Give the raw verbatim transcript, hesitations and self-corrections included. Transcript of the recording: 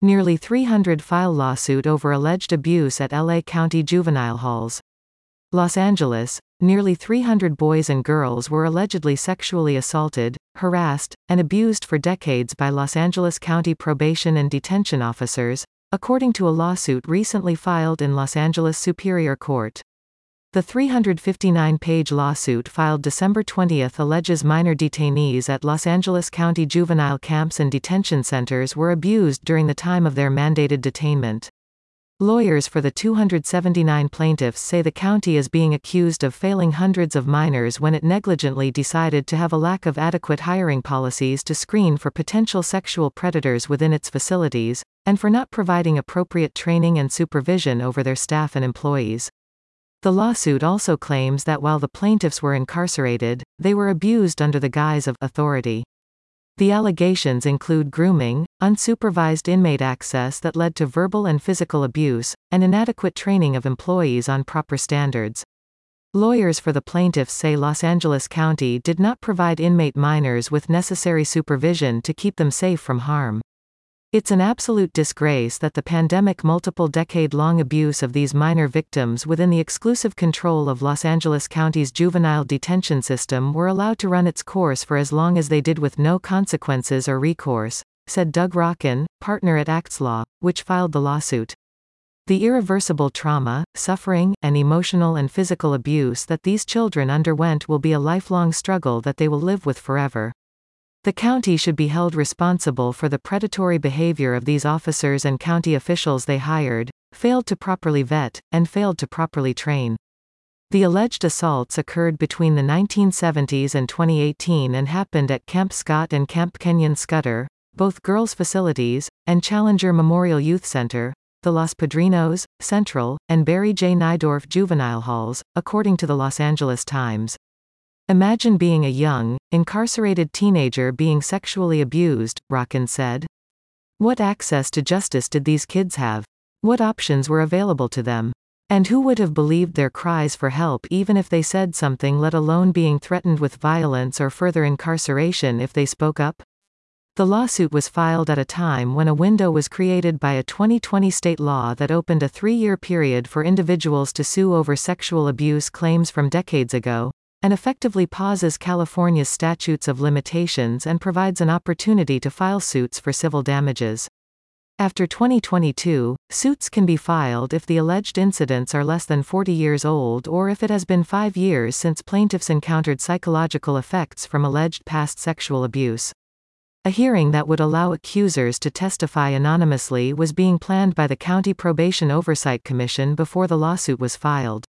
Nearly three hundred file lawsuit over alleged abuse at L A County juvenile halls. Los Angeles, nearly three hundred boys and girls were allegedly sexually assaulted, harassed, and abused for decades by Los Angeles County probation and detention officers, according to a lawsuit recently filed in Los Angeles Superior Court. The three hundred fifty-nine page lawsuit filed December twentieth alleges minor detainees at Los Angeles County juvenile camps and detention centers were abused during the time of their mandated detainment. Lawyers for the two hundred seventy-nine plaintiffs say the county is being accused of failing hundreds of minors when it negligently decided to have a lack of adequate hiring policies to screen for potential sexual predators within its facilities, and for not providing appropriate training and supervision over their staff and employees. The lawsuit also claims that while the plaintiffs were incarcerated, they were abused under the guise of authority. The allegations include grooming, unsupervised inmate access that led to verbal and physical abuse, and inadequate training of employees on proper standards. Lawyers for the plaintiffs say Los Angeles County did not provide inmate minors with necessary supervision to keep them safe from harm. It's an absolute disgrace that the pandemic multiple decade-long abuse of these minor victims within the exclusive control of Los Angeles County's juvenile detention system were allowed to run its course for as long as they did with no consequences or recourse, said Doug Rockin, partner at ActsLaw, which filed the lawsuit. The irreversible trauma, suffering, and emotional and physical abuse that these children underwent will be a lifelong struggle that they will live with forever. The county should be held responsible for the predatory behavior of these officers and county officials they hired, failed to properly vet, and failed to properly train. The alleged assaults occurred between the nineteen seventies and twenty eighteen and happened at Camp Scott and Camp Kenyon Scudder, both girls' facilities, and Challenger Memorial Youth Center, the Los Padrinos, Central, and Barry J. Nydorf juvenile halls, according to the Los Angeles Times. Imagine being a young, incarcerated teenager being sexually abused, Rockin said. What access to justice did these kids have? What options were available to them? And who would have believed their cries for help even if they said something, let alone being threatened with violence or further incarceration if they spoke up? The lawsuit was filed at a time when a window was created by a twenty twenty state law that opened a three-year period for individuals to sue over sexual abuse claims from decades ago, and effectively pauses California's statutes of limitations and provides an opportunity to file suits for civil damages. After twenty twenty-two, suits can be filed if the alleged incidents are less than forty years old or if it has been five years since plaintiffs encountered psychological effects from alleged past sexual abuse. A hearing that would allow accusers to testify anonymously was being planned by the County Probation Oversight Commission before the lawsuit was filed.